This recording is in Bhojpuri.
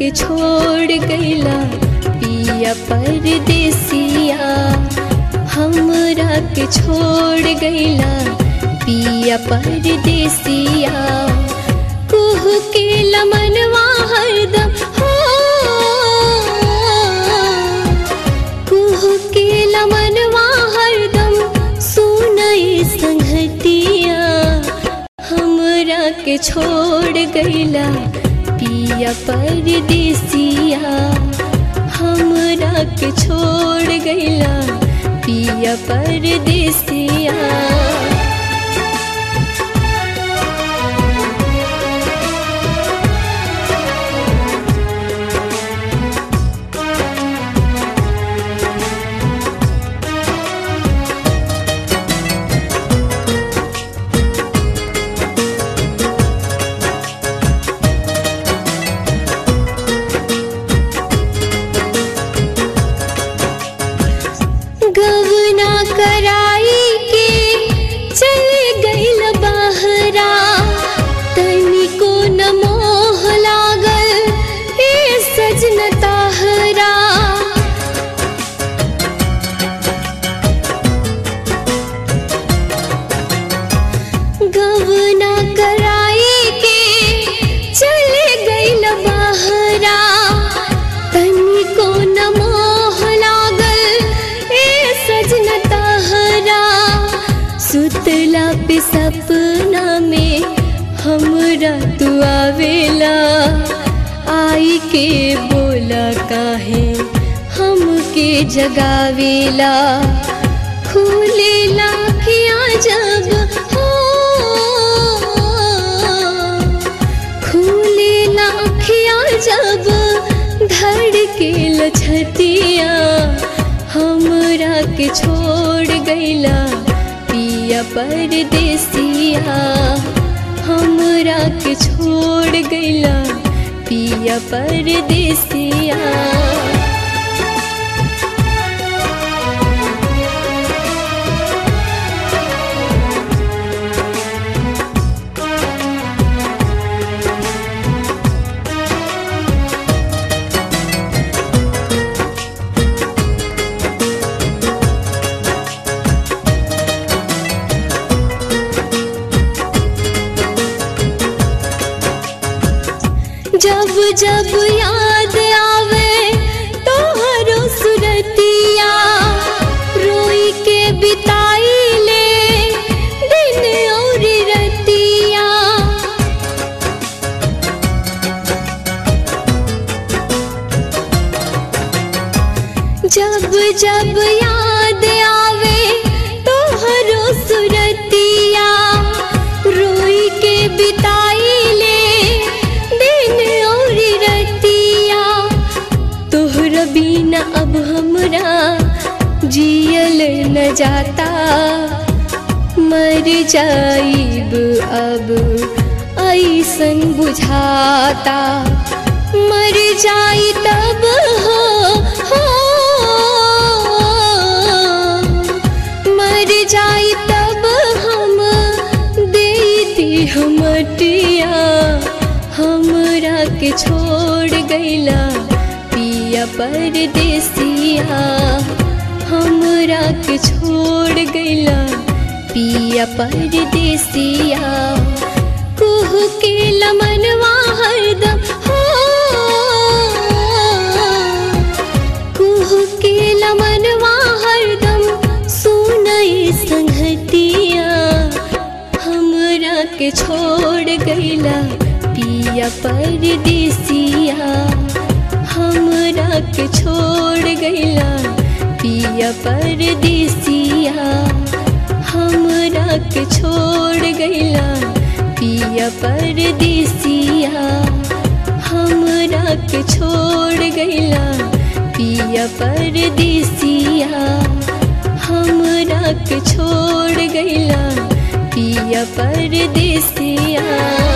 के छोड़ गइला पिया परदेसिया, हमरा के छोड़ गइला पिया परदेसिया। कुहू के लमनवा हरदम हो, कुहू के लमनवा हरदम सुनई संगतिया, हमरा के छोड़ गइला पिया परदेसिया, हमरा के छोड़ गइला पिया परदेसिया। गवना कराई के चले गइल बहरा, तनिको न मोह लागल ए सजन ताहरा। गवना कराई के चले गइल बहरा, तनिको न मोह लागल ए सजन ताहरा। सुतला पे सपना में हमरा तू आवेला, आई के बोला काहे हमके जगावेला। खुलेला अखियाँ जब हो, खुलेला अखियाँ जब धड़केला छतिया, हमरा के छोड़ गइला पिया परदेसिया, हमरा के छोड़ गइला पिया परदेसिया। जब जब याद आवे तोहरो सुरतिया, रोई के बिताई ले दिन और रतिया। जब जब याद आवे तोहरो सुरतिया, रोई के बिताई ले बिना अब हमरा जियल न जाता। मर जाइब अब ऐसन बुझाता, मर जाई तब हो, मर जाई तब हम देती हमटिया, हमरा के छोड़ गइला पिया परदेसिया, हमरा के छोड़ गइला पिया परदेसिया। कुहू के लमनवा हरदम हो, कुहू के लमनवा हरदम सुनई संगतिया, हमरा के छोड़ गइला पिया परदेसिया, हमरा के छोड़ गइला पिया परदेसिया, हमरा के छोड़ गइला पिया परदेसिया, हमरा के छोड़ गइला पिया परदेसिया, हमरा के छोड़ गइला पिया परदेसिया।